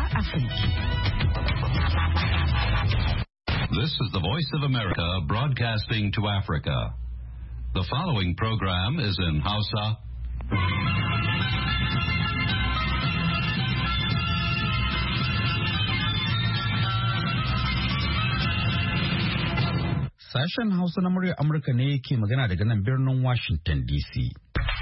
Afirka. This is the Voice of America broadcasting to Africa. The following program is in Hausa. Sashen Hausa na muryar Amurka ne ke magana daga nan birnin Washington DC.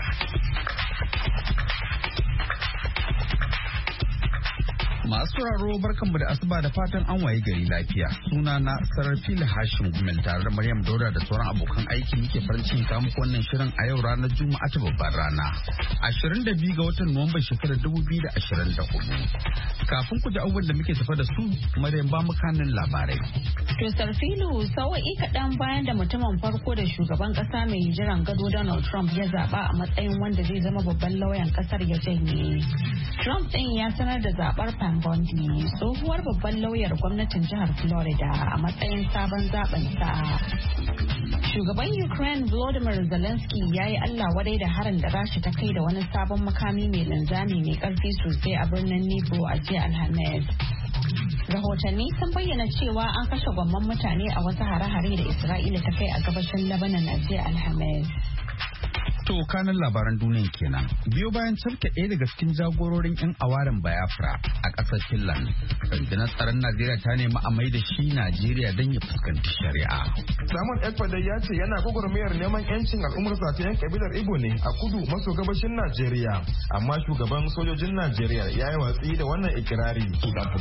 Masu sauraro barkanmu da asuba da fatan an waye gari lafiya. Suna na Sarfil Hashim Gumel tare da Maryam Dauda da sauran abokan aiki muke farin cikin kawo muku wannan shirin a yau ranar Juma'a ta babbar rana. 22 ga watan Nuwamban shekarar 2024. Kafin ku ji abubuwan da muke tafa da su, Maryam ba mu kanin labarai. To Sarfilu, sawa'i kaɗan bayan da mutumin farko da shugaban ƙasa mai jiran gado Donald Trump ya zaɓa a matsayin wanda zai zama babban lauyan ƙasar ya janye. Trump ɗin ya sanar da zaɓar Pam Bondi, tsohuwar babban lauyar gwamnatin jihar Florida a matsayin sabon zaɓensa. Shugaban Ukraine Volodymyr Zelensky ya yi Allah wadai da harin da Rasha ta kai da wani sabon makami mai linzami mai ƙarfi sosai a birnin Dnipro a jiya Alhamis. Rahotanni sun bayyana cewa an kashe gwamman mutane a wasu hare-hare da Isra'ila ta kai a gabashin Lebanon a jiya Alhamis. To kanan labaran duniya kenan. Biyo bayan cafke ɗaya daga cikin jagororin 'yan awaren Biafra a ƙasar Finland, rundunar tsaron Najeriya ta nemi a mai da shi Najeriya don ya fuskanci shari'a. Samun Ekpade ya ce yana gwagwarmayar neman 'yancin al'ummarsa ta 'yan kabilar Igbo ne a kudu maso gabashin Najeriya, amma shugaban sojojin Najeriya ya yi watsi da wannan ikirari.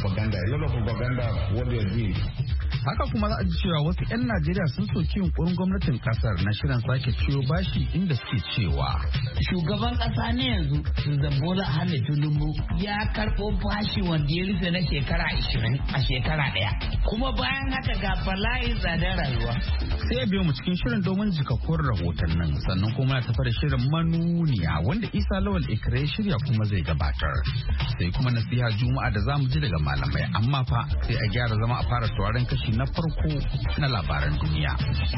Haka kuma za a ji cewa wasu 'yan Najeriya sun soki yunkurin gwamnatin kasar na shirin sake ciyo bashi inda suke cewa shugaban kasa ne yanzu Bola Ahmed Tinubu ya karɓo bashi wanda ya rufe na shekara 20 a shekara ɗaya, kuma bayan haka ga bala'in tsadar rayuwa. Sai biyo mu cikin shirin domin jikakkun rahotannin, sannan kuma na tafi da shirin manuniya wanda Isa Lawal Ikra ya shirya kuma zai gabatar. Sai kuma nasiha Juma'a da zamu ji daga malamai, amma fa sai a gyara zama a fara sauraron kashi na farko na labaran duniya.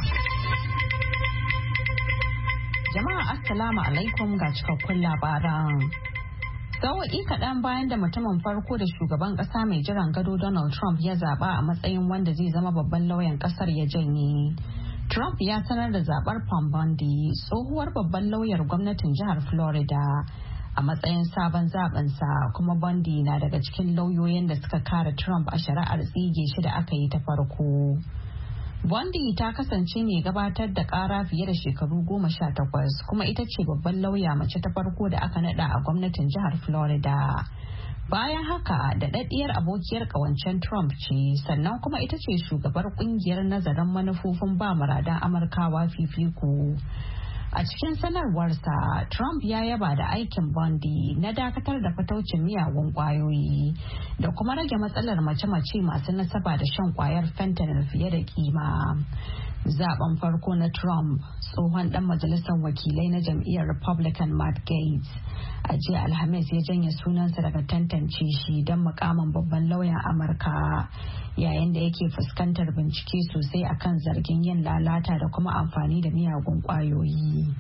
Jama'a Assalamu alaikum ga cikakkun labaran. Sawa'i kaɗan bayan da mutumin farko da shugaban ƙasa mai jiran gado Donald Trump ya zaɓa a matsayin wanda zai zama babban lauyan ƙasar ya janye. Trump ya sanar da zaɓar Pam Bondi, tsohuwar babban lauyar gwamnatin jihar Florida, a matsayin sabon zaɓensa, kuma Bondi na daga cikin lauyoyin da suka kare Trump a shari'ar tsige shi da aka yi ta farko. Bondi ta kasance mai gabatar da ƙara fiye da shekaru 18, kuma ita ce babban lauya mace ta farko da aka nada a gwamnatin jihar Florida. Bayan haka, daɗaɗɗiyar abokiyar ƙawancen Trump ce, sannan kuma ita ce shugabar ƙungiyar nazarin manufofin ba muradan Amurkawa fifiko. A cikin sanarwarsa, Trump ya yaba da aikin Bondi na dakatar da fataucin miyagun kwayoyi da kuma rage matsalar mace-mace masu nasaba da shan kwayar fentanyl fiye da kima. Zaben farko na Trump, tsohon dan majalisar wakilai na jam'iyyar Republican Matt Gaetz, a jiya Alhamis ya janye sunansa daga tantance shi don mukamin babban lauyan Amurka, yayin da yake fuskantar bincike sosai akan zargin yin lalata da kuma amfani da miyagun kwayoyi.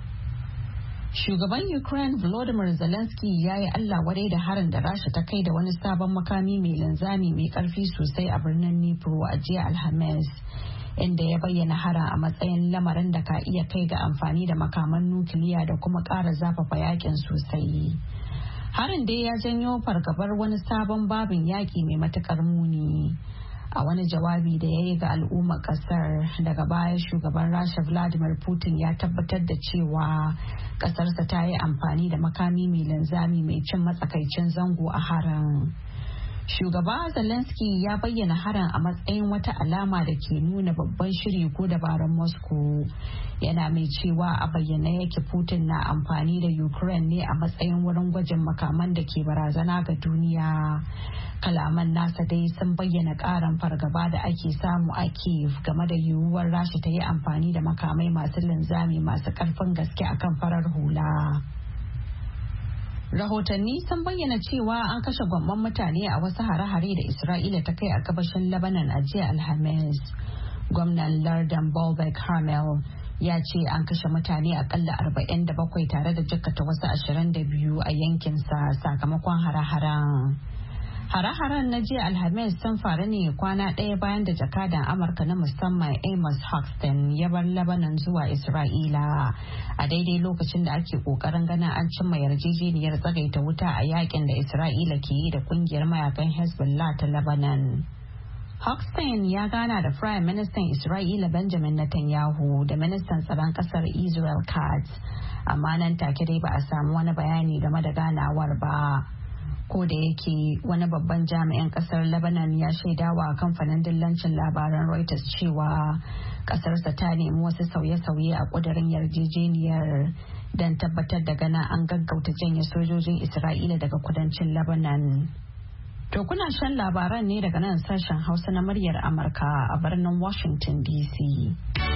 Shugaban Ukraine Volodymyr Zelensky ya yi Allah wadai da harin da Rasha ta kai da wani sabon makami mai linzami mai karfi sosai a birnin Dnipro a jiya Alhamis, inda ya bayyana harin a matsayin lamarin da ka iya kai ga amfani da makaman nukiliya da kuma ƙara zafafa yakin sosai. Harin dai ya janyo fargabar wani sabon babin yaƙi mai matuƙar muni. A wani jawabi da ya yi ga al'ummar ƙasar, daga baya shugaban Rasha Vladimir Putin ya tabbatar da cewa ƙasarsa ta yi amfani da makami mai linzami mai cin matsakaicin zango a harin. Shugaba Zelensky ya bayyana harin a matsayin wata alama da ke nuna babban shiri ko dabarun Moscow. Yana mai cewa a bayyane yake Putin na amfani da Ukraine ne a matsayin wurin gwajin makaman da ke barazana ga duniya. Kalaman nasa dai sun bayyana ƙarin fargaba da ake samu a Kyiv game da yiwuwar Rasha ta yi amfani da makamai masu linzami masu ƙarfin gaske akan farar hula. Rahotanni sun bayyana cewa an kashe gwamman mutane a wasu hare-hare da Isra'ila ta kai a gabashin Lebanon a jiya Alhamis. Gwamnan lardin Baalbek Harmel ya ce an kashe mutane akalla 47 tare da jikkata wasu 22 a yankinsa sakamakon hare-haren. Hare-haren na jiya Alhamis sun faru ne kwana ɗaya bayan da jakadan Amurka na musamman Amos Hochstein ya bar Lebanon zuwa Isra'ila a daidai lokacin da ake kokarin ganin an cimma yarjejeniyar tsagaita wuta a yakin da Isra'ila ke yi da kungiyar mayakan Hezbollah ta Lebanon. Hochstein ya gana da Prime Minister Isra'ila Benjamin Netanyahu da Ministan Tsaron Kasar Israel Katz, amma nan take dai ba a samu wani bayani game da ganawar ba. Ko da yake wani babban jami'in kasar Lebanon ya shaidawa kamfanin dillancin labaran Reuters cewa kasarsa ta nemi wasu sauye-sauye a kudirin yarjejeniyar don tabbatar da gana an gaggauta janye sojojin Isra'ila daga kudancin Lebanon. To kuna shan labaran ne daga nan sashen Hausa na muryar Amurka a birnin Washington DC.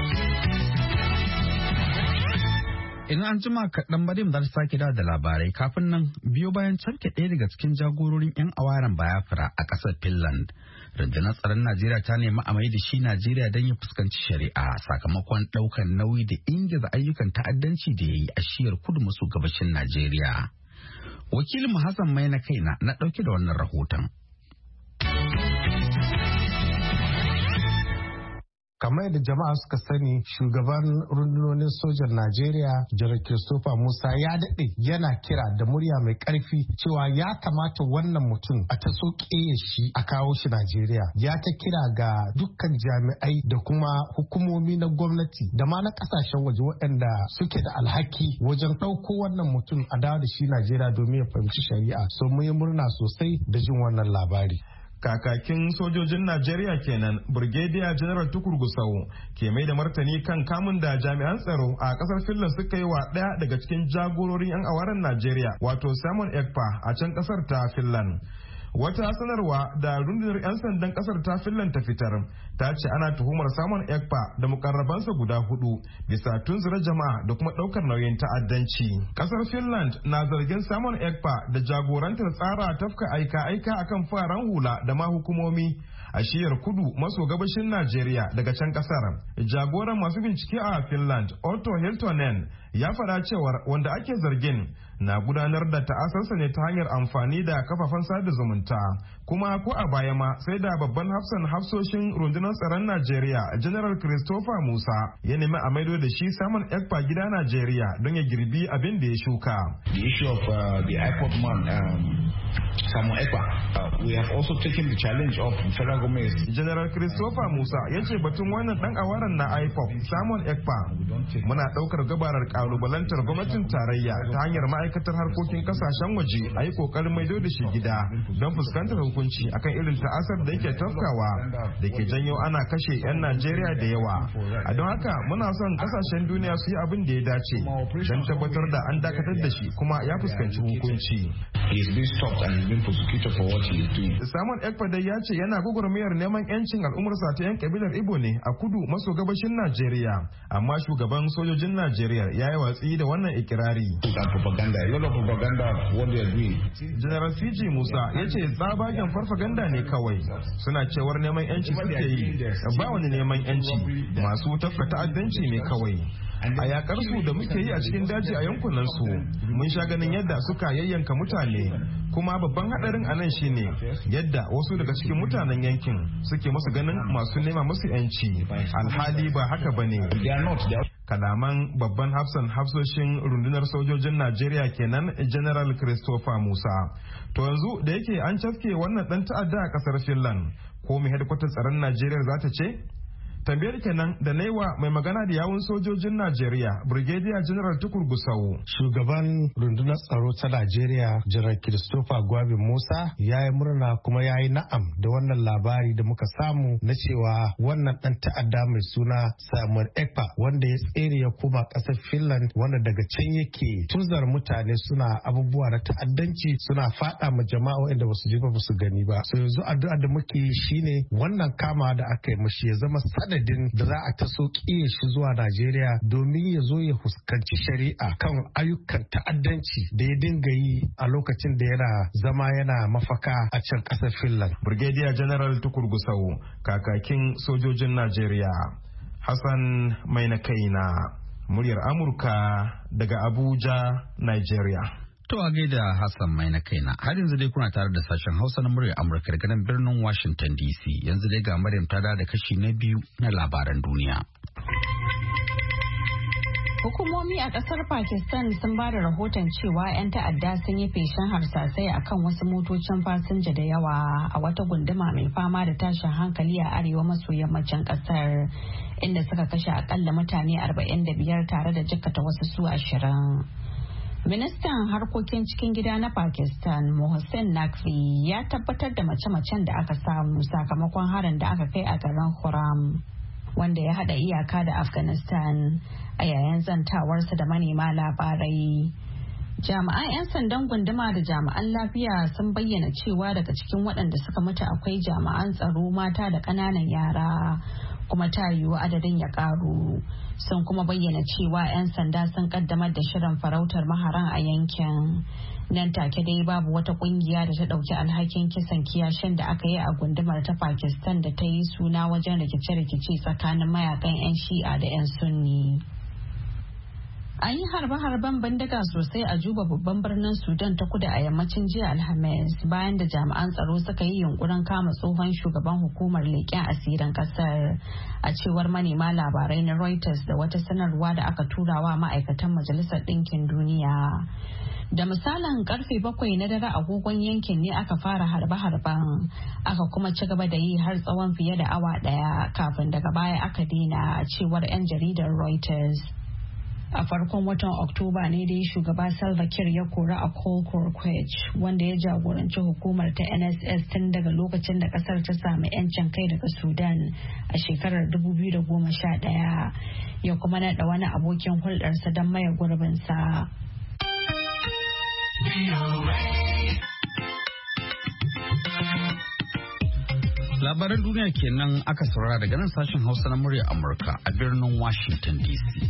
Idan an jima kaɗan bari mu sake da labarai kafin nan biyo bayan cafke ɗaya daga cikin jagororin 'yan awaren Biafra a ƙasar Finland. Rundunar tsaron Najeriya ta nemi a mai da shi Najeriya don ya fuskanci shari'a sakamakon ɗaukar nauyi da ingiza ayyukan ta'addanci da ya yi a shiyar kudu maso gabashin Najeriya. Wakilin Hassan Mai na kaina na ɗauke da wannan rahoton. Kamar yadda jama'a suka sani, shugaban rundunonin sojan Najeriya Janar Christopher Musa ya daɗe yana kira da murya mai ƙarfi cewa ya kamata wannan mutum a ta soƙeye shi a kawo shi Najeriya. Ya ta kira ga dukkan jami'ai da kuma hukumomi na gwamnati da ma na ƙasashen waje waɗanda suke da alhaki wajen ɗauko wannan mutum a dawo da shi Najeriya domin ya fahimci shari'a. So mun yi murna sosai da jin wannan labari. Kakakin sojojin Najeriya kenan Brigadier General Tukur Gusau ke mai da martani kan kamun da jami'an tsaro a kasar Finland suka yi wa ɗaya daga cikin jagororin 'yan awaren Najeriya wato Simon Ekpa a can kasar ta Finland. Wata sanarwa da rundunar 'yan sandan kasar ta Finland ta fitar ta ce ana tuhumar Simon Ekpa da mukarrabansa guda 4 bisa tunzura jama'a da kuma daukar nauyin ta'addanci. Kasar Finland na zargin Simon Ekpa da jagorantar tsara tafka aika-aika akan fararen hula da ma hukumomi a shiyar kudu maso gabashin Najeriya daga can kasar. Jagoran masu bincike a Finland, Otto Hiltonen, ya faɗa cewar wanda ake zargin na gudanar da ta'asarsa ne ta hanyar amfani da kafafen sada zumunta, kuma ko a baya ma sai da babban hafsoshin rundunar tsaron Najeriya General Christopher Musa ya nemi a maido da shi Simon Ekpa gida Najeriya don ya girbi abin da ya shuka. The issue of the airport man Simon Ekpa, we have also taken the challenge of federal government. General Christopher Musa ya ce batun wannan dan awaran na IPOB Simon Ekpa muna daukar gabarar kalubalantar gwamnatin tarayya ta hanyar ma'aikatar harkokin kasashen waje a yi kokarin maido da shi gida don fuskantar hukunci akan irin ta'asar da yake tafkawa da ke janyo ana kashe 'yan Najeriya da yawa. A don haka muna son kasashen duniya su yi abin da ya dace don tabbatar da an dakatar da shi kuma ya fuskanci hukunci. Simon Ekpa dai ya ce yana gwagwarmayar neman 'yancin al'ummarsa ta 'yan kabilar Igbo ne a kudu maso gabashin Najeriya, amma shugaban sojojin Najeriya ya yi watsi da wannan ikirari. General CG Musa ya ce tsabagen farfaganda ne kawai, suna cewar neman 'yanci suke yi, ba wani neman 'yanci, masu tafka ta'addanci ne kawai. A yakar su da muke yi a cikin daji a yankunan su mun sha ganin yadda suka yayyanka mutane, kuma babban hadarin anan shine yadda wasu daga cikin mutanen yankin suke masu ganin masu nema musu yanci, alhali ba haka bane. Kalaman babban hafsoshin rundunar sojojin Najeriya kenan General Christopher Musa. To yanzu da yake an cafke wannan dan ta'adda a kasar Finland, ko mai hedkwatar tsaron Najeriya za ta ce? Tambayar kenan da naiwa mai magana da yawun sojojin Najeriya Brigadier General Tukur Gusau. Shugaban rundunar tsaro ta Najeriya General Christopher Gwabin Musa ya yi murna kuma ya yi na'am da wannan labari da muka samu na cewa wannan dan ta'adda mai suna Simon Ekpa wanda ya tsere ya koma ƙasar Finland, wanda daga can yake tuzar mutane suna abubuwa na ta'addanci, suna fada ma jama'a wanda basu ji ba basu gani ba. So yanzu addu'a da muke yi shine wannan kama da aka yi mashi ya zama adadin da za a taso kiye shi zuwa Najeriya domin ya zo ya fuskanci shari'a kan ayyukan ta'addanci da ya dinga yi a lokacin da yana zama yana mafaka a can ƙasar Finland. Brigadier General Tukur Gusau, kakakin sojojin Najeriya. Hassan Mai na kaina, muryar Amurka daga Abuja, Nigeria. To a gaida Hassan mai na kaina. Har yanzu dai kuna tare da sashen Hausa na muryar Amurka daga nan birnin Washington DC. Yanzu dai ga Maryam ta da kashi na biyu na labaran duniya. Hukumomi a kasar Pakistan sun ba da rahoton cewa 'yan ta'adda sun yi feshin harsasai akan wasu motocin fasinja da yawa a wata gunduma mai fama da tashin hankali a arewa maso yammacin kasar, inda suka kashe akalla mutane 45 tare da jikkata wasu su 20. Ministan harkokin cikin gida na Pakistan, Mohsen Naqvi, ya tabbatar da mace-macen da aka samu sakamakon harin da aka kai a garin Khurram, wanda ya hada iyaka da Afghanistan, a yayin zantawarsa da manema labarai. Jami'an 'yan sandan gunduma da jami'an lafiya sun bayyana cewa daga cikin waɗanda suka mutu akwai jami'an tsaro mata da ƙananan yara, kuma ta yiwu adadin ya ƙaru. Sun kuma bayyana cewa 'yan sanda sun kaddamar da shirin farautar maharan a yankin. Nan take dai babu wata kungiya da ta ɗauki alhakin kisan kiyashin da aka yi a gundumar ta Pakistan da ta yi suna wajen rikice-rikice tsakanin mayakan 'yan Shi'a da 'yan Sunni. An yi harbe-harben bindiga sosai a Juba, babban birnin Sudan ta kudu a yammacin jiya Alhamis, bayan da jami'an tsaro suka yi yunkurin kama tsohon shugaban hukumar leƙen asirin ƙasar, a cewar manema labarai na Reuters da wata sanarwa da aka turawa ma'aikatan Majalisar Ɗinkin Duniya. Da misalin karfe 7 na dare agogon yankin ne aka fara harbe-harben, aka kuma ci gaba da yi har tsawon fiye da awa ɗaya kafin daga baya aka daina, a cewar 'yan jaridar Reuters. A farkon watan Oktoba ne dai shugaba Salva Kiir ya kori a Kolkorkwech, wanda ya jagoranci hukumar ta NSS tun daga lokacin da kasar ta sami 'yancin kai daga Sudan a shekarar 2011, ya kuma naɗa wani abokin hulɗarsa don maye gurbinsa. Labaran duniya kenan aka saurara daga nan sashen Hausa na murya Amurka a birnin Washington DC.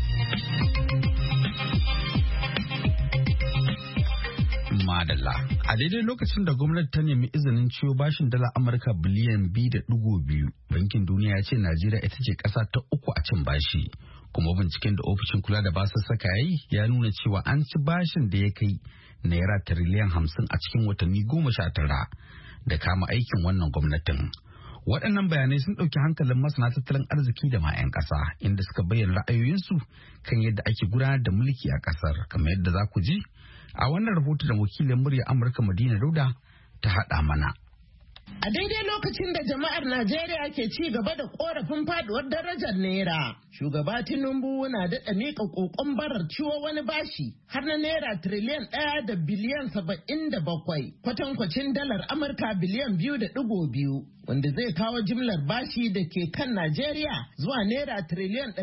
Madalla. A daidai lokacin da gwamnati ta nemi izinin ciwo bashin dala Amurka biliyan 2.2, Bankin Duniya ya ce Najeriya ita ce ƙasa ta uku a cin bashi. Kuma binciken da ofishin kula da basussuka yayi ya nuna cewa an ci bashin da ya kai naira tiriliyan 50 a cikin watanni 19 da kama aikin wannan gwamnatin. Waɗannan bayanai sun ɗauki hankalin masana tattalin arziki da ma 'yan ƙasa, inda suka bayyana ra'ayoyinsu kan yadda ake gudanar da mulki a ƙasar, kamar yadda za ku ji a wannan rahoto da wakilin murya Amurka Madina Dauda ta haɗa mana. A daidai lokacin da jama'ar Najeriya ke ci gaba da korafin faduwar darajar Naira, shugaba Tinubu na daɗa miƙa ƙoƙon barar ciwo wani bashi har na Naira tiriliyan 1 da biliyan 77, kwatankwacin dalar Amurka biliyan 2.2, wanda zai kawo jimlar bashi da ke kan Najeriya zuwa Naira tiriliyan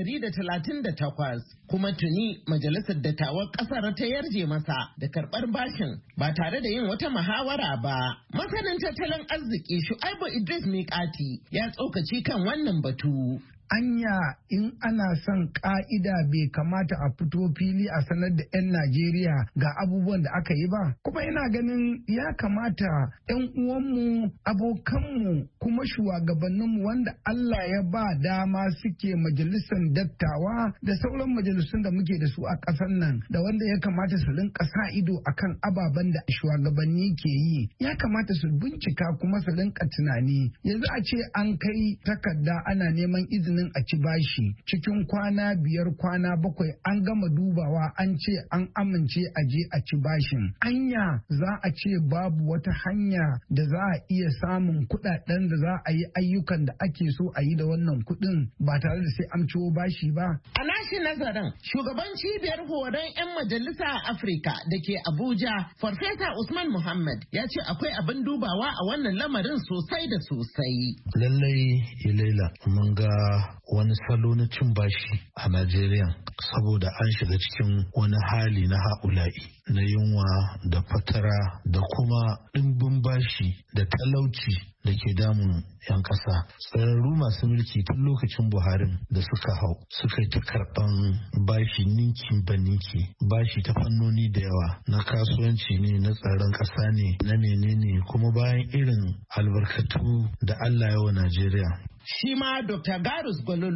138. Kuma tuni Majalisar Dattawan ƙasar ta yarje masa da karɓar bashin ba tare da yin wata muhawara ba. Masanin tattalin arziki Shu'aibu Idris Miƙati ya tsokaci kan wannan batu. Anya in ana son ka'ida bai kamata a fito fili a sanar da 'yan Najeriya ga abubuwan da aka yi ba. Kuma ina ganin ya kamata 'yan uwanmu, abokanmu, kuma shugabanninmu wanda Allah ya ba dama suke majalisar dattawa da sauran majalisun da muke da su a ƙasar nan, da wanda ya kamata su rinka sa ido akan ababen da shugabanni ke yi. Ya kamata su bincika kuma su rinka tunani. Yanzu a ce an kai takarda ana neman izinin a ci bashi cikin kwana 5 kwana 7 an gama dubawa an ce an amince a je a ci bashin. Anya za a ce babu wata hanya da za a iya samun kuɗaɗen da za a yi ayyukan da ake so a yi da wannan kuɗin ba tare da sai an ciwo bashi ba. A nashi nazarin shugaban cibiyar horon 'yan majalisa a Afirka da ke Abuja, Farfesa Usman Muhammad ya ce akwai abin dubawa a wannan lamarin sosai da sosai. Lallai Ilaila mun ga wani salo na cin bashi a Najeriya saboda an shiga cikin wani hali na ha'ula'i na yunwa da fatara da kuma ɗimbin bashi da talauci da ke damun 'yan ƙasa. Tsararru masu mulki tun lokacin Buharin da suka hau suka yi ta karɓan bashi ninki ba ninki, bashi ta fannoni da yawa na kasuwanci ne, na tsaron ƙasa ne, na menene, kuma bayan irin albarkatu da Allah ya wa Najeriya. Shi ma Dr. Garus Gololo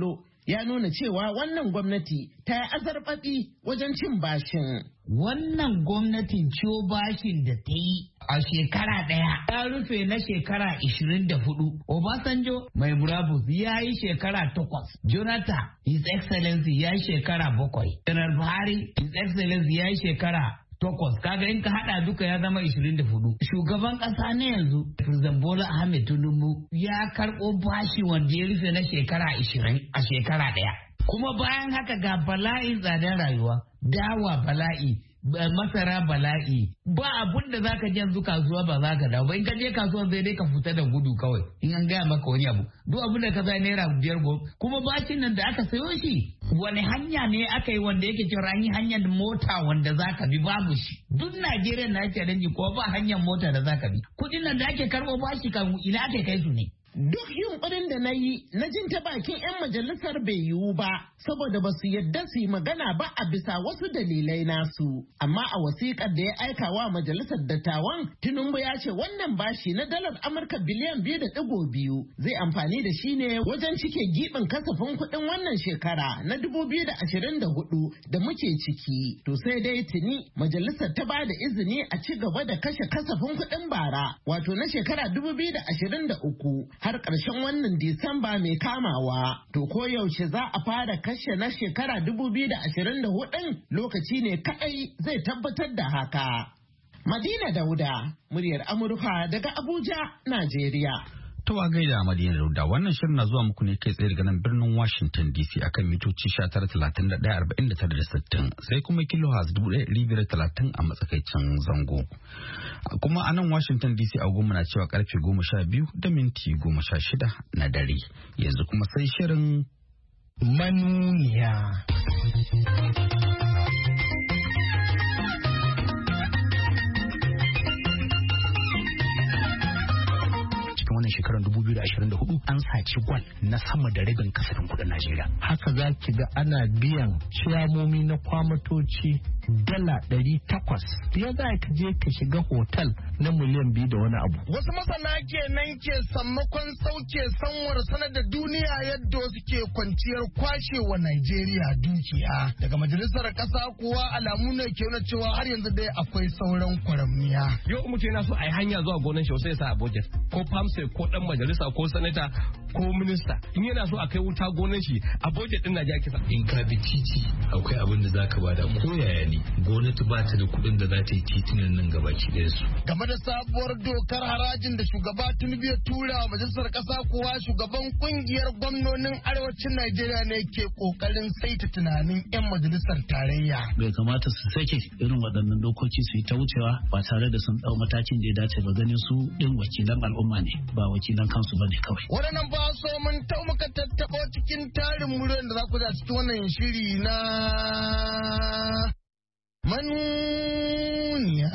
ya nuna cewa wannan gwamnati ta yi azarbaɓi wajen cin bashin. Wannan gwamnatin ciwo bashin da ta yi a shekara ɗaya ya rufe na shekara 24. Obasanjo mai murabus ya yi shekara 8. Jonathan, His Excellency ya yi shekara 7. General Buhari, His Excellency ya yi shekara 8. Kaga in ka hada duka ya zama 24. Shugaban kasa ne yanzu President Bola Ahmed Tinubu ya karɓo bashi wanda ya rufe na shekara 20 a shekara ɗaya. Kuma bayan haka ga bala'in tsadar rayuwa, dawa bala'i, masara bala'i, ba abun da zaka je yanzu kasuwa ba za ka dawo ba. In ka je kasuwa sai dai ka fita da gudu kawai in an gaya maka wani abu. Duk abun da ka sai naira 5 kuma bashin nan da aka sayo shi wani hanya ne aka yi wanda yake cewa an yi hanyar mota wanda za ka bi babu shi. Duk Najeriya na ake danji ko ba hanyar mota da za ka bi. Kuɗin nan da ake karɓo bashi kan ina ake kai su ne. Duk yunkurin da na yi na jin ta bakin 'yan majalisar bai yiwu ba saboda ba su yadda su yi magana ba a bisa wasu dalilai nasu. Amma a wasiƙar da ya aika wa majalisar dattawan, Tinubu ya ce wannan bashi na dalar Amurka biliyan 2.2 zai amfani da shi ne wajen cike giɓin kasafin kuɗin wannan shekara na 2024 da muke ciki. To sai dai tuni majalisar ta ba da izini a ci gaba da kashe kasafin kuɗin bara wato na shekara 2023. har ƙarshen wannan Disamba mai kamawa. To ko yaushe za a fara kashe na shekara 2024 lokaci ne kaɗai zai tabbatar da haka. Madina Dauda, muryar Amurka daga Abuja, Najeriya. To a gaida Madina Dauda, wannan shirin na zuwa muku ne kai tsaye daga nan birnin Washington DC akan mitoci 19,31,49,60 sai kuma kilohertz 1,530 a matsakaicin zango. Kuma a nan Washington DC a goma na cewa karfe 12:16 na dare. Yanzu kuma sai shirin manuniya. Wannan shekarar 2024 an saci gwal na sama da rabin kasafin kudin Najeriya. Haka za ki ga ana biyan ciyamomi na kwamatoci dala 800. Ya za ka je ka shiga hotel na miliyan 2 da wani abu. Wasu masana kenan ke sammakon sauke sanwar sanar da duniya yadda wasu ke kwanciyar kwashewa Najeriya dukiya. Daga majalisar kasa kuwa alamu ne ke nuna cewa har yanzu dai akwai sauran kwaramniya. Yau mutum yana so a yi hanya zuwa gonan shi sai ya sa a budget ko famsa ko dan majalisa ko sanata ko minista in yana so a kai wuta gonan shi a budget din Najeriya kisa. In ka bi titi akwai abin da zaka bada ko yaya ne gwamnati ba ta da kuɗin da za ta yi titunan nan gabaki ɗaya su. Game da sabuwar dokar harajin da shugaba Tinubu ya tura wa majalisar kasa kuwa shugaban kungiyar gwamnonin arewacin Najeriya ne ke kokarin saita tunanin 'yan majalisar tarayya. Bai kamata su sake irin waɗannan dokoki su yi ta wucewa ba tare da sun ɗau matakin da ya dace ba ganin su ɗin wakilan al'umma ne ba wakilan kansu ba ne kawai. Waɗannan ba so mun tau muka tattaɓo cikin tarin muryar da za ku da cikin wannan shiri na manuniya.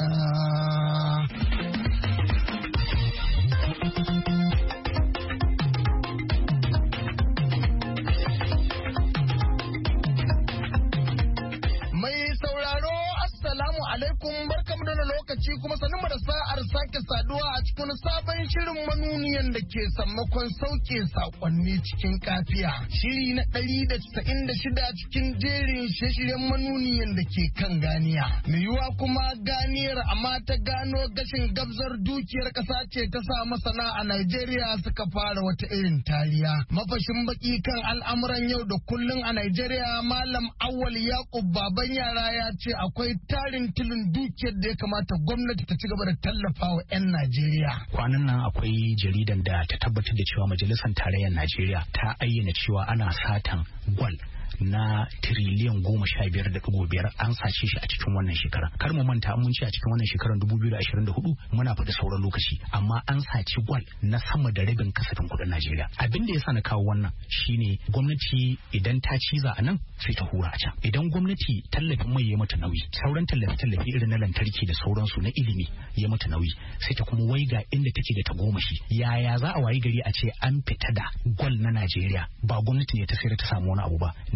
Alaikum barkamu da lokaci kuma sanin da sa'ar sake saduwa a cikin sabon shirin manuniyan da ke sammakon sauke sakonni cikin kafiya. Shiri na 196 cikin jerin shirye-shiryen manuniyan da ke kan ganiya. Mai yiwuwa kuma ganiyar amma ta gano gashin gabzar dukiyar kasa ce ta sa masana a Najeriya suka fara wata irin tariya. Mafashin baki kan al'amuran yau da kullun a Najeriya Malam Awwal Yakub Baban Yara ya ce akwai tarin tilin dukiyar da ya kamata gwamnati ta ci gaba da tallafa wa 'yan Najeriya. Kwanan nan akwai jaridan da ta tabbatar da cewa majalisar tarayyar Najeriya ta ayyana cewa ana satan gwal na tiriliyan 15.5 an sace shi a cikin wannan shekara. Kar mu manta mun ce a cikin wannan shekarar 2024 muna fada sauran lokaci amma an saci gwal na sama da rabin kasafin kudin Najeriya. Abin da yasa na kawo wannan shine gwamnati idan ta ciza a nan sai ta hura a can. Idan gwamnati tallafin mai ya mata nauyi, sauran tallafi irin na lantarki da sauransu na ilimi ya mata nauyi, sai ta kuma waiga inda take da tagomashi. Yaya za a wayi gari a ce an fita da gwal na Najeriya ba gwamnati ne ta sayar ta samu wani abu ba.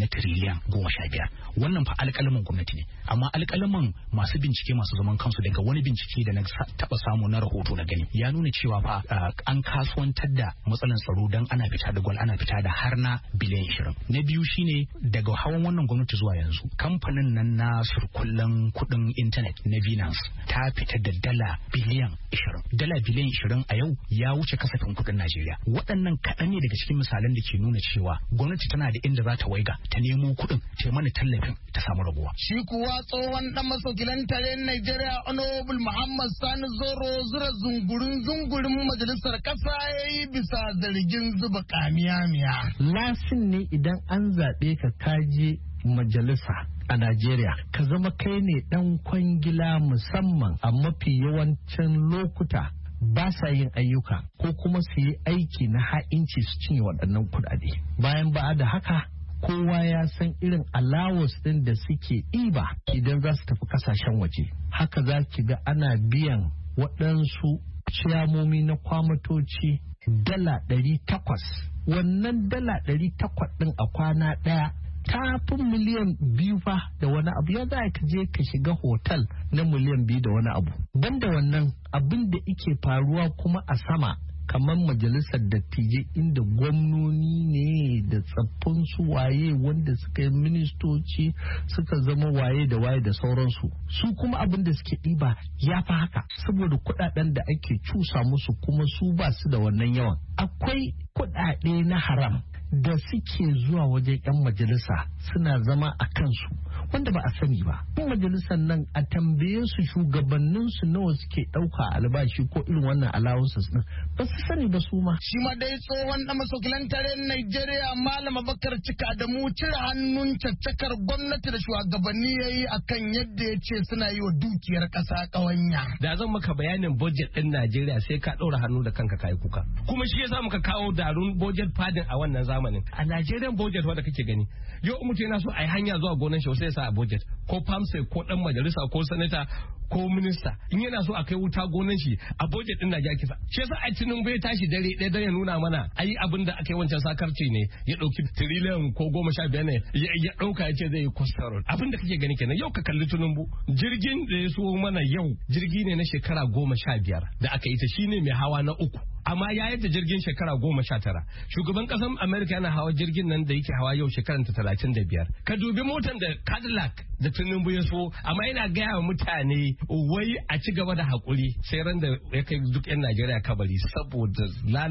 na tiriliyan 15. Wannan fa alƙalamin gwamnati ne, amma alƙalamin masu bincike masu zaman kansu daga wani bincike da na taɓa samu na rahoto na gani ya nuna cewa fa an kasuwantar da matsalan tsaro dan ana fita da gwal ana fita da har na biliyan 20. Na biyu shine daga hawan wannan gwamnati zuwa yanzu kamfanin nan na surkullen kuɗin intanet na Binance ta fita da dala biliyan 20. Dala biliyan 20 a yau ya wuce kasafin kuɗin Najeriya. Waɗannan kaɗan ne daga cikin misalan da ke nuna cewa gwamnati tana da inda za ta waiga ta nemo kuɗin ta mana tallafin ta samu rabuwa. Shi kuwa tsohon dan masaukilan tare Najeriya Honorable Muhammad Sani Zoro zura zungurin majalisar kasa yayi bisa zargin zuba kamiya. Lasin ne idan an zaɓe ka kaje majalisa a Najeriya ka zama kai ne dan kwangila musamman a mafi yawancin lokuta ba sa yin ayyuka ko kuma su yi aiki na ha'inci su cinye waɗannan kuɗaɗe. Bayan ba da haka kowa ya san irin allowance ɗin da suke ɗiba idan za su tafi ƙasashen waje. Haka za ki ga ana biyan waɗansu ciyamomi na kwamatoci dala 800. Wannan dala 800 ɗin a kwana ɗaya ta fi miliyan 2 fa da wani abu. Ya za ka je ka shiga hotel na miliyan 2 da wani abu. Banda wannan abin da ike faruwa kuma a sama kamar majalisar dattijai inda gwamnoni ne da tsaffin su waye wanda suka yi ministoci suka zama waye da waye da sauransu, su kuma abin da suke ɗiba ya fi haka saboda kuɗaɗen da ake cusa musu kuma su ba su da wannan yawan. Akwai kuɗaɗe na haram da suke zuwa wajen 'yan majalisa suna zama a kansu wanda ba a sani ba. Yan majalisar nan a tambaye su shugabannin su nawa suke ɗauka albashi ko irin wannan allowances din ba su sani ba su ma. Shi ma dai tsohon da masaukilan tarayyar Najeriya Malam Bakar Cika da mu cire hannun caccakar gwamnati da shugabanni yayi akan yadda ya ce suna yi wa dukiyar ƙasa ƙawanya. Da zan maka bayanin budget ɗin Najeriya sai ka ɗaura hannu da kanka kai kuka. Kuma shi yasa muka kawo darun budget fadin a wannan zamanin. A Nigerian budget wanda kake gani yau mutum yana so a yi hanya zuwa gonan shi sai ya sa a budget ko famsa ko dan majalisa ko sanata ko minista in yana so a kai wuta gonan shi a budget din Najeriya kisa. Shi yasa a Tinubu ya tashi dare ɗaya dan ya nuna mana ayi abin da aka yi wancan sakarci ne ya dauki trillion ko 15 ne ya dauka ya ce zai yi coastal road. Abin da kake gani kenan yau ka kalli Tinubu jirgin da ya so mana yau jirgi ne na shekara 15 da aka yi ta shine mai hawa na 3. Amma ya yadda jirgin shekara 19. Shugaban kasan Amerika yana hawa jirgin nan da yake hawa yau shekaran ta 35. Ka dubi motan da Cadillac da Tinubu ya so, amma yana gaya wa mutane wai a ci gaba da hakuri sai ran da ya kai duk 'yan Najeriya kabari saboda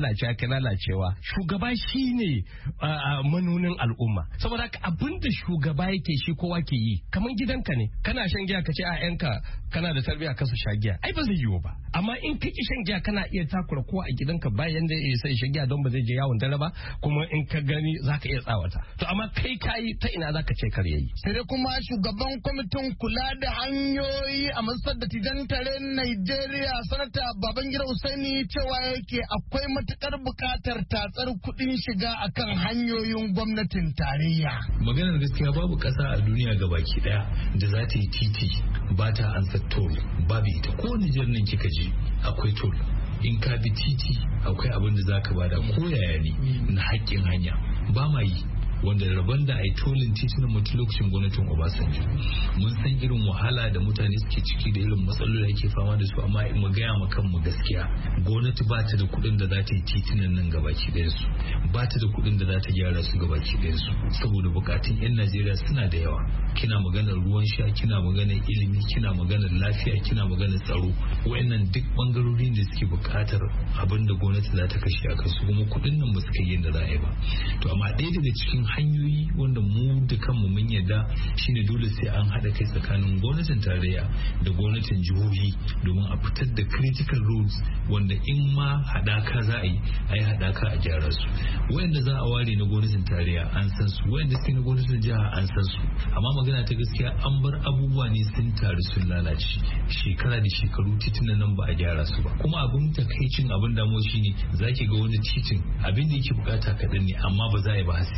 lalacewa. Shugaba shine manonin al'umma. Saboda haka abin da shugaba yake shi kowa ke yi. Kamar gidanka ne, kana shan giya ka ce a 'yanka kana da tarbiyya ka su sha giya. Ai ba zai yiwu ba. Amma in ka ki shan giya kana iya takura kowa a gidanka bayan da ya sai shiga don ba zai je yawon dare ba, kuma in ka gani zaka iya tsawata. To amma kai kayi ta ina zaka ce kar yayi. Sai dai kuma shugaban kwamitin kula da hanyoyi a masar da tijan tare Najeriya sanata Babangida Usaini cewa yake akwai matukar bukatar tatsar kuɗin shiga akan hanyoyin gwamnatin tarayya. Maganar gaskiya babu ƙasa a duniya gabaki daya da za ta yi titi ba ta ansa toll, babu ita. Ko Nijar nan kika je akwai toll. In ka bi titi akwai abin da zaka bada ko yaya ne na haƙƙin hanya ba ma yi, wanda rabon da a yi tolin titunan mutu lokacin gwamnatin Obasanjo mun san irin wahala da mutane suke ciki da irin matsaloli ake fama da su, amma mu gaya ma kanmu gaskiya gwamnati ba ta da kuɗin da za ta yi titunan nan gabaki ɗaya su, ba ta da kuɗin da za ta gyara su gabaki ɗaya su, saboda bukatun 'yan Najeriya suna da yawa. Kina maganar ruwan sha, kina maganar ilimi, kina maganar lafiya, kina maganar tsaro, wayannan duk bangarori da suke bukatar abin da gwamnati za ta kashe a kansu, kuma kuɗin nan ba su kai yadda za a yi ba. To amma ɗaya daga cikin hanyoyi wanda mu da kanmu mun yarda shine dole sai an haɗa kai tsakanin gwamnatin tarayya da gwamnatin jihohi domin a fitar da critical roads wanda in ma haɗaka za a yi haɗaka a gyara su. Wayanda za a ware na gwamnatin tarayya an san su, wayanda suke na gwamnatin jiha an san su, amma magana ta gaskiya an bar abubuwa ne sun taru sun lalace shekara da shekaru titunan nan ba a gyara su ba. Kuma abin takaicin abin damuwa shine zaki ga wani titin abin da yake bukata kaɗan ne amma ba za a yi ba sai ya zo ya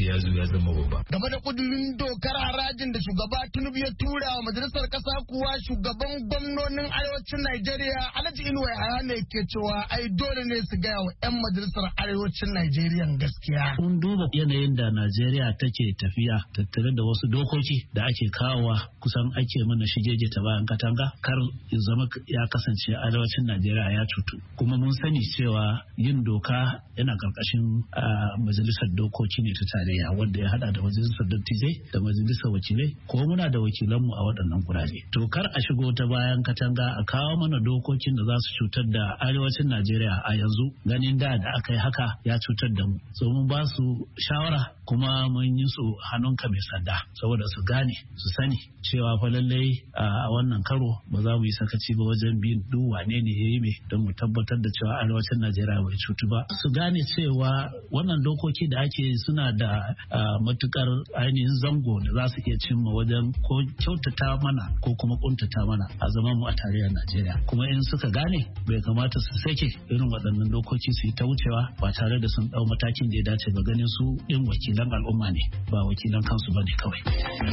ya zama babba. Game da kudurin dokar harajin da shugaba Tinubu ya tura wa majalisar kasa kuwa shugaban gwamnonin arewacin Najeriya Alhaji Inuwa Yahaya ne ke cewa ai dole ne su gaya wa 'yan majalisar arewacin Najeriya gaskiya. Kun duba yanayin da Najeriya take tafiya tattare da wasu dokoki da ake kawowa kusan ake mana shigeje ta bayan katanga kar ya zama ya kasance arewacin Najeriya ya cutu. Kuma mun sani cewa yin doka yana karkashin majalisar dokoki ne ta tarayya wanda ya hada da majalisar dattijai da majalisar wakilai ko muna da wakilanmu a waɗannan gurare. To kar a shigo ta bayan katanga a kawo mana dokokin da za su cutar da arewacin Najeriya a yanzu ganin da aka yi haka ya cutar da mu. So mun ba su shawara kuma mun yi su hannunka mai sanda saboda su gane su sani cewa fa lallai a wannan karo ba za mu yi sakaci ba wajen bin duk wane ne ya yi mai don mu tabbatar da cewa arewacin Najeriya bai cutu ba. Su gane cewa wannan dokoki da ake suna da matukar ainihin zango da za su iya cimma wajen ko kyautata mana ko kuma kuntata mana a zaman mu a tarayyar Najeriya. Kuma in suka gane bai kamata su sake irin waɗannan dokoki su yi ta wucewa ba tare da sun ɗau matakin da ya dace ba ganin su ɗin wakilan al'umma ne ba wakilan kansu ba ne kawai.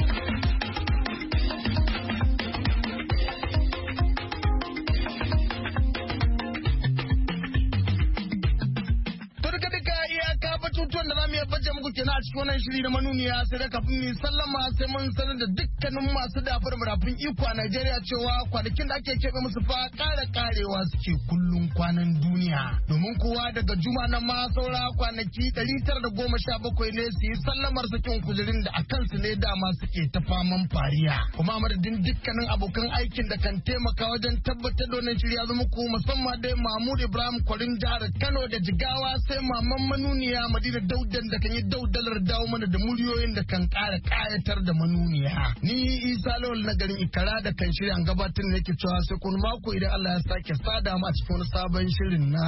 kenan a cikin wannan shiri na manuniya sai da kafin ni sallama sai mun sanar da dukkanin masu dafar murafin iko a Najeriya cewa kwanakin da ake keɓe musu fa karewa suke kullum kwanan duniya domin kowa daga juma na ma saura kwanaki 917 ne su yi sallamar sakin kujerin da a kansu ne dama suke ta faman fariya kuma madadin dukkanin abokan aikin da kan taimaka wajen tabbatar da wannan shiri ya zama ku musamman dai Mahmud Ibrahim Kwarin jihar Kano da Jigawa sai maman manuniya Madina Daudan da kan yi daudalar dawo mana da muryoyin da kan ƙara ƙayatar da manuniya. Ni Isa Lawal na garin Ikara da kan shirya gabatar da yake cewa sai kun mako idan Allah ya sake sada mu a cikin wani sabon shirin na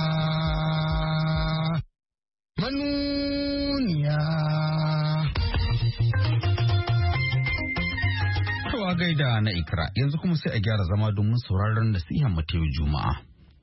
manuniya. Kawa gaida na Ikra yanzu kuma sai a gyara zama domin sauraron nasihan mu ta yau Juma'a.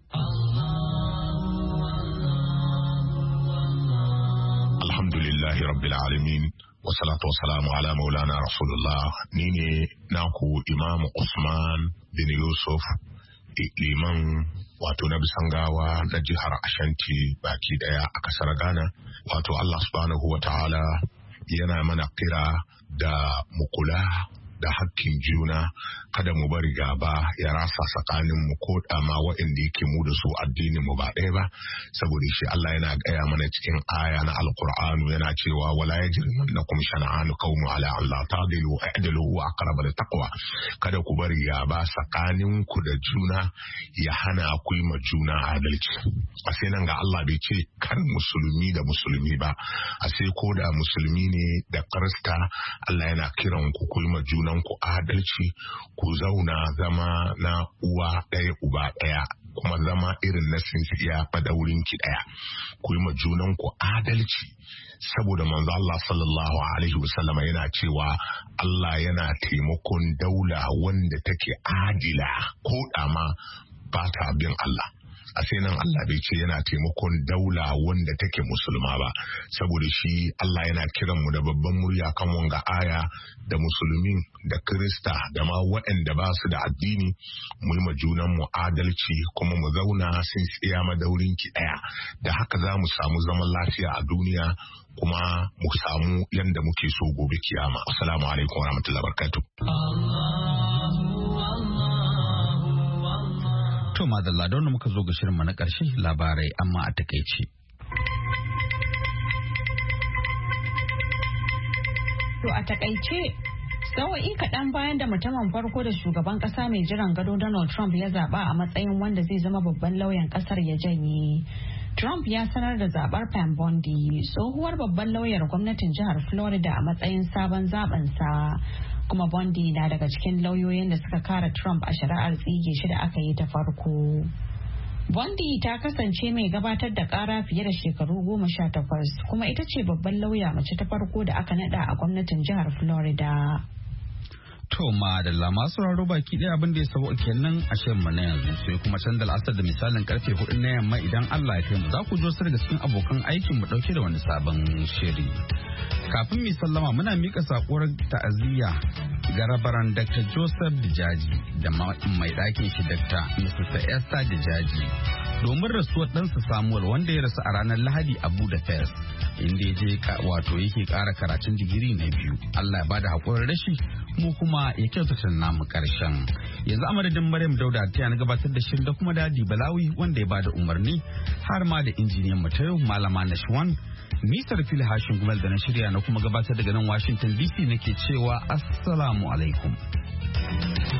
Alhamdulillahi Rabbil Alamin wa salatu wa salamu ala maulana Rasulullah ni ne naku Imam Usman bin Yusuf liman wato na Bisangawa na jihar Ashanti baki daya a kasar Ghana wato Allah subhanahu wa ta'ala yana mana kira da mukula da hakkin juna kada mu bari gaba ya rasa tsakanin mu ko dama waɗanda yake mu da su addinin mu ba ɗaya ba saboda shi Allah yana gaya mana cikin aya na alqur'anu yana cewa wala yajrimannakum shana'anu qaumin ala Allah ta'dilu i'dilu wa aqrabu littaqwa kada ku bari gaba tsakanin ku da juna ya hana ku yi ma juna adalci a sai nan ga Allah bai ce kar musulmi da musulmi ba a sai ko da musulmi ne da Kirista Allah yana kiran ku yi ma juna ku adalci ku zauna zama na uwa ɗaya uba ɗaya kuma zama irin na sinsiya madaurin ki ɗaya ku yi ma junan ku adalci saboda manzo Allah sallallahu alaihi wasallam yana cewa Allah yana taimakon daula wanda take adila ko dama ba ta bin Allah a sai nan Allah bai ce yana taimakon daula wanda take musulma ba saboda shi Allah yana kiran mu da babban murya kan wanga aya da musulmi da Kirista da ma waɗanda ba su da addini mu yi ma junan mu adalci kuma mu zauna sun tsiya madaurin ki ɗaya da haka za mu samu zaman lafiya a duniya kuma mu samu yanda muke so gobe kiyama. Assalamu alaikum wa rahmatullahi wa barakatuh. To madalla don muka zo ga shirinmu na ƙarshe labarai amma a takaice. To a takaice sawa'i kaɗan bayan da mutumin farko da shugaban ƙasa mai jiran gado Donald Trump ya zaɓa a matsayin wanda zai zama babban lauyan ƙasar ya janye. Trump ya sanar da zaɓar Pam Bondi tsohuwar babban lauyar gwamnatin jihar Florida a matsayin sabon zaɓensa. Kuma Bondi na daga cikin lauyoyin da suka kare Trump a shari'ar tsige shi da aka yi ta farko. Bondi ta kasance mai gabatar da kara fiye da shekaru 18 kuma ita ce babban lauya mace ta farko da aka nada a gwamnatin jihar Florida. To madalla masu raro baki ɗaya abin da ya sabo kenan a shirin mu na yanzu sai kuma can da la'asar da misalin karfe 4 na yamma idan Allah ya kai mu za ku jo su daga cikin abokan aikin mu dauke da wani sabon shiri. Kafin mu sallama muna mika sakuwar ta'aziyya ga rabaran Dr. Joseph Dijaji da mai ɗakin shi Dr. Mrs. Esther Dijaji domin rasuwar ɗansa Samuel wanda ya rasu a ranar Lahadi a Budapest inda ya je wato yake ƙara karatun digiri na 2. Allah ya bada haƙurin rashi mu kuma ya kyautata namu ƙarshen. Yanzu a madadin Maryam Dauda ta na gabatar da shirin da kuma Dadi Balawi wanda ya bada umarni har ma da injiniyan mu ta yau Malama Nashwan. Ni Sarfil Hashin Gumal da na shirya na kuma gabatar daga nan Washington DC nake cewa Assalamu alaikum.